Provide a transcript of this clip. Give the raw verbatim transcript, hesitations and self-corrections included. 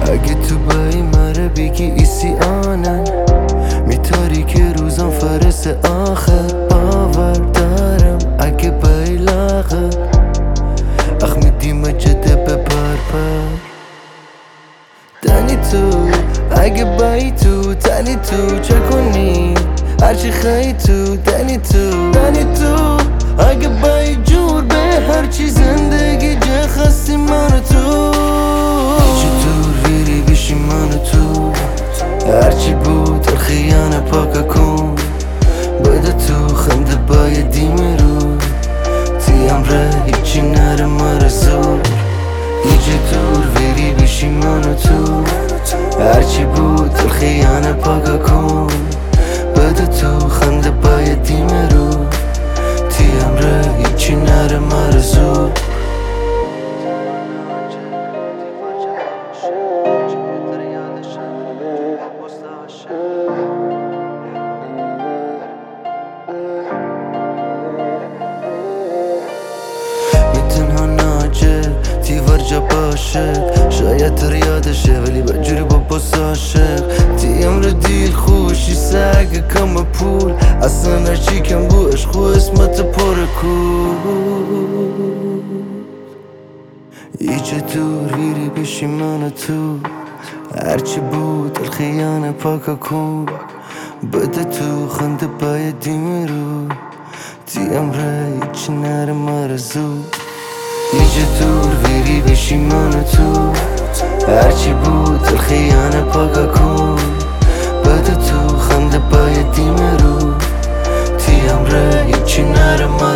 اگه تو بایی مره بگی ایسی آنن میتاری که روزان فرس آخر باور دارم اگه بایی لاغر اخ میدی مجده به پر پر دنی تو اگه بایی تو تنی تو چه کنی هرچی خواهی تو دنی تو دنی تو اگه بایی جور به هرچی زندگی جه خستی منو تو چطور ویری بشی منو تو هرچی بود خیانه پاکا کن بده تو خنده باید دیمه رو تیم ره هیچی نره مرزور ایجه دور ویری بشی منو تو هرچی بود خیانه پاکا کن بده تو خنده باید دیمه رو تیم ره هیچی نره مرزور تنها ناجه تیور جا باشه شاید تر یادشه ولی بجوری با باس عاشق تیم رو دیل خوشی سگه کم پول اصلا هرچی کم بو عشق و اسمت پر کول ایچه دور ویری بشی من تو هرچی بود الخیانه پاکا کن بده تو خنده باید دیمه رو تیم ره هیچی نره مرزو ایجه دور ویری بشی من تو هرچی بود الخیانه پاکا کن بده تو خنده باید دیمه رو تیم ره هیچی نره